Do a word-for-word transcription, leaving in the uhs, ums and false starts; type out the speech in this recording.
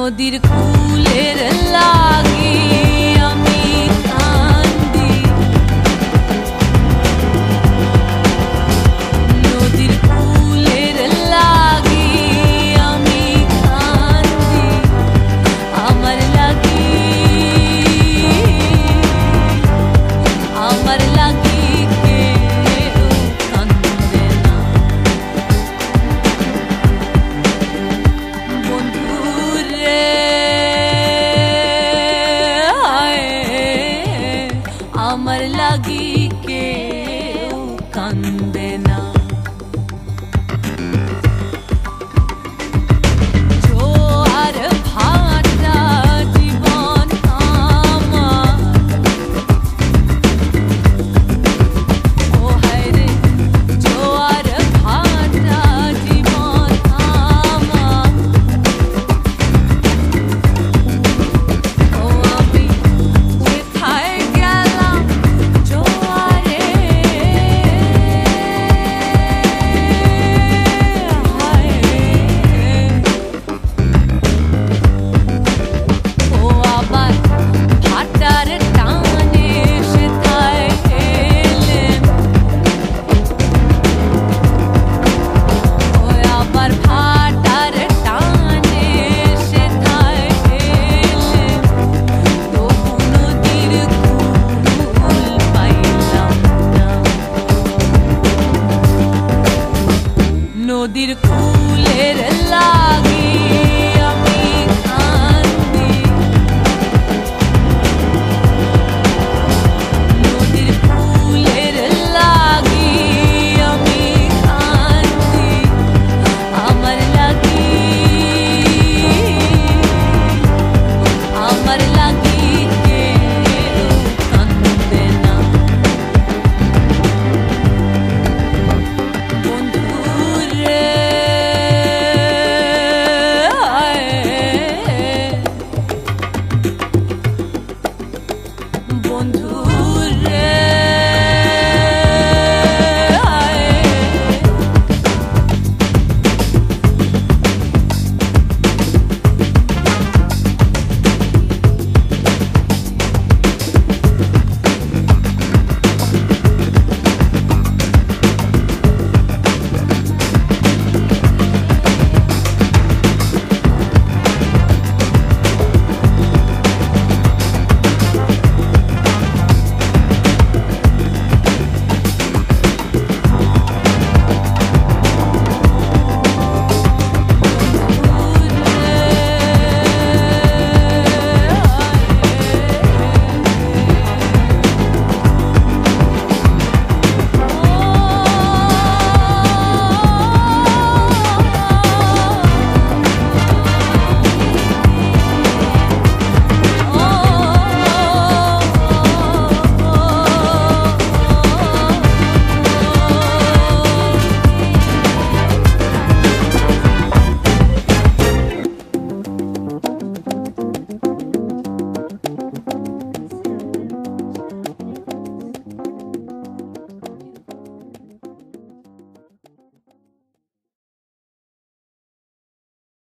নদীর কূলের লাগি আমি কান্দি, নদীর কূলের লাগি আমি কান্দি, আমার লাগি আমার লাগি কেউ কান্দে না। বন্ধুরে আমার লাগি কেউ কান্দে না। জোয়ার ভাটা জীবন আমার, ও হায় রে জোয়ার ভাটা জীবন আমার, ও আমি কোথায় গেলাম জোয়ারে, হায় ও আবার ভাটার টানে সেথায় এলেম, ও আবার ভাটার টানে সেথায় এলেম, তবু নদীর কূল পাইলাম না। নদীর কূল